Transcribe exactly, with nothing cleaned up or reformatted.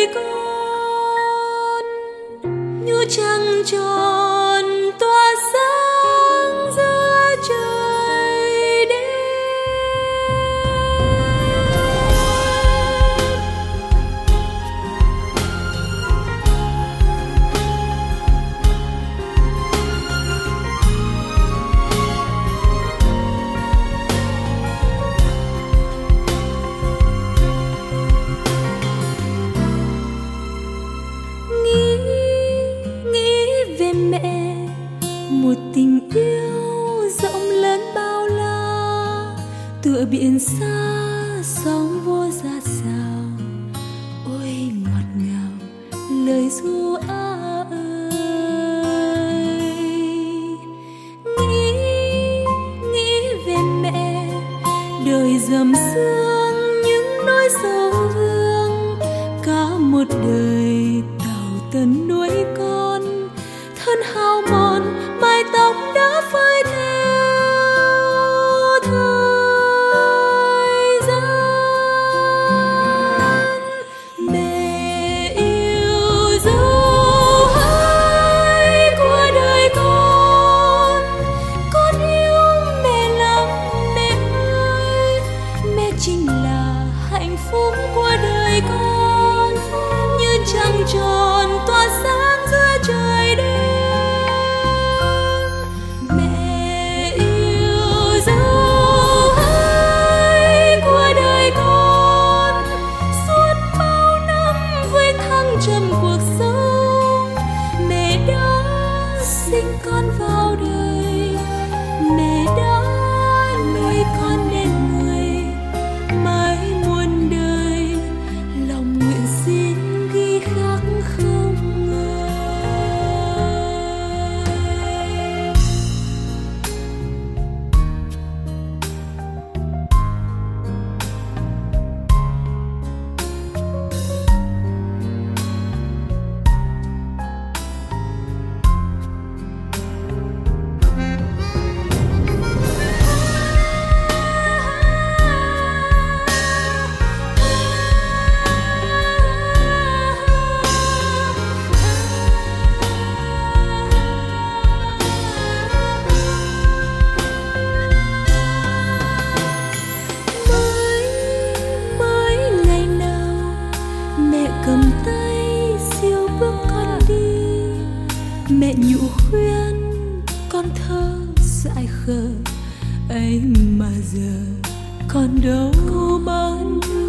đời con như trăng tròn tỏa sáng giữa trời đêm. Một tình yêu rộng lớn bao la, tựa biển xa sóng vô dạt dào. Ôi ngọt ngào lời ru a ơi. Nghĩ nghĩ về mẹ, đời dầm sương những nỗi sầu vương. Cả một đời tảo tần nuôi con, thân hao mòn mái tóc đã phai theo thời gian. Mẹ yêu dấu hai của đời con, con yêu mẹ lắm mẹ ơi. Mẹ chính là hạnh phúc của đời con, như trăng tròn tỏa sáng giữa trời đêm. Trong cuộc sống mẹ đã sinh con vào đời, mẹ đã nuôi con nên người. Mãi muôn đời lòng nguyện xin ghi khắc không ngơi. Cầm tay siêu bước con đi, mẹ nhủ khuyên con thơ dại khờ ấy mà giờ con đâu bao nhiêu.